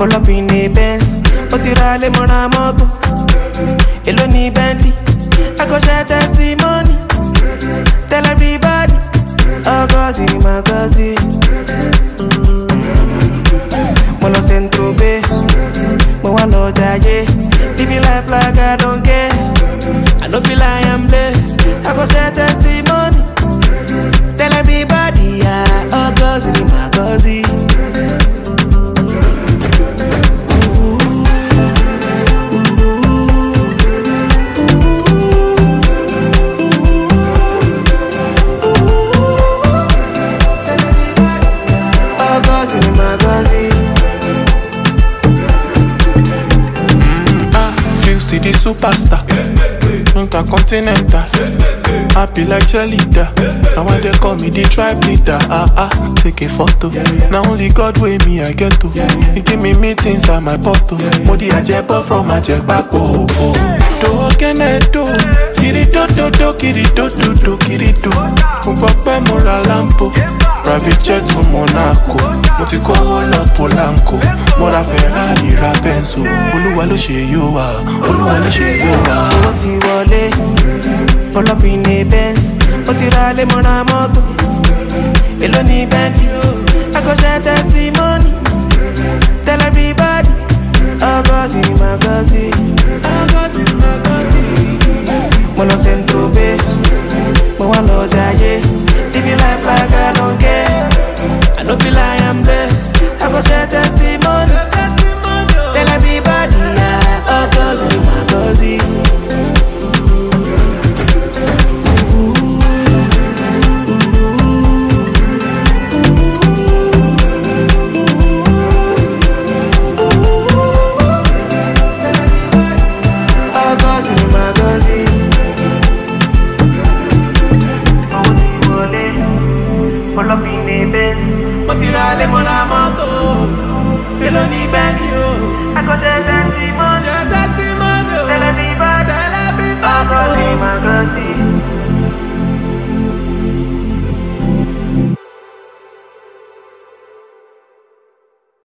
pull up in a Benz. Ó ti ra lé mọ́ra mọ́tò, èló ní Bentley. I go share testimony, tell everybody, oh Gozi, my Gozi. Mo lọ Centro Bay, mo wá lọ jayé. Living life like I don't care, I don't feel I am blessed. I go share testimony, tell everybody, yeah, oh Gozi, my Gozi. The superstar, intercontinental, happy like cheerleader. Now when they call me the tribe leader, take a photo. Now only God way me I get to. He give me meetings at my portal. Modi ajebo from ajebako. Do kenedo, kirito do, kirito do, kirito. Mbappe mora lampo, private jet to Monaco. Moti kowo lot Polanco, mora Ferrari ra Benzo. Olúwa ló ṣe yo wa, Olúwa ló ṣe yo wa. Owó ti wọlé, pull up in a Benz. Ó ti ra lé mọ́ra mọ́tò, èló ní Bentley. I go share testimony, tell everybody, oh Gozi, my Gozi. Mo lọ Centro Bay, mo wá lọ jayé. Living life like I don't care, I don't feel I am blessed. I go share testimony, tell everybody, yeah, oh Gozi, my Gozi. Oh Gozi, my Gozi. Pull up in a Benz. Mo ti ra lé mọ́ra mọ́tò, èló ní Bentley o. I got that Bentley money.